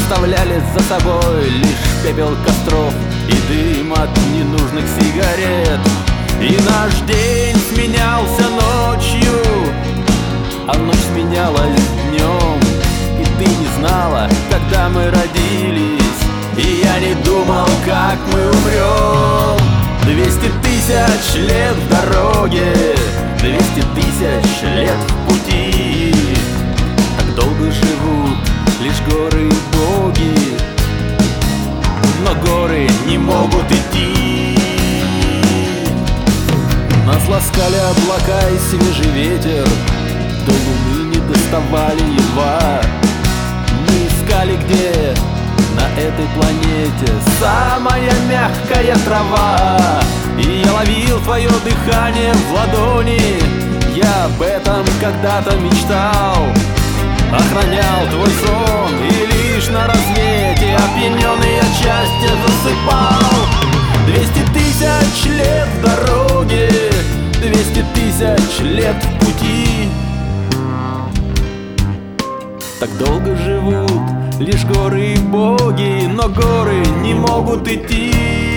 оставляли за собой лишь пепел костров и дым от ненужных сигарет. И наш день сменялся ночью, а ночь сменялась днем. И ты не знала, когда мы родились, и я не думал, как мы умрем. 200 тысяч лет в дороге, 200 тысяч лет в пути. Так долго живут лишь горы и боги, но горы не могут идти. Нас ласкали облака и свежий ветер, до луны не доставали едва. Мы искали, где на этой планете самая мягкая трава. И я ловил твое дыхание в ладони, я об этом когда-то мечтал. Охранял твой сон и лишь на рассвете, опьяненный от счастья, засыпал. 200 тысяч лет в дороге, 200 тысяч лет в пути. Так долго живут лишь горы и боги, но горы не могут идти.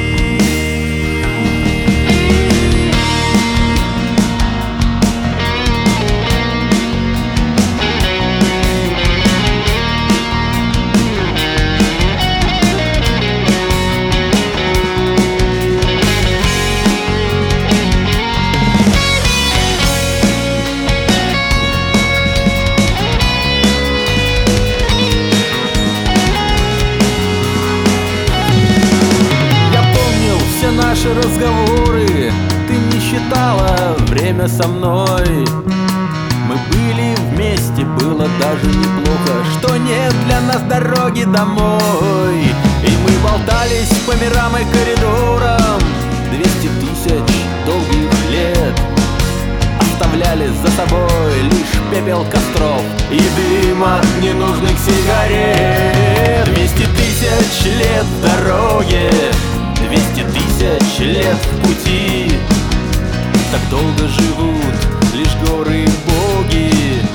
Наши разговоры ты не считала время со мной. Мы были вместе, было даже неплохо, что нет для нас дороги домой. И мы болтались по мирам и коридорам 200 тысяч долгих лет, оставляли за собой лишь пепел костров и дым от ненужных сигарет. 200 тысяч лет в дороге, 200 тысяч лет в пути. Так долго живут лишь горы и боги,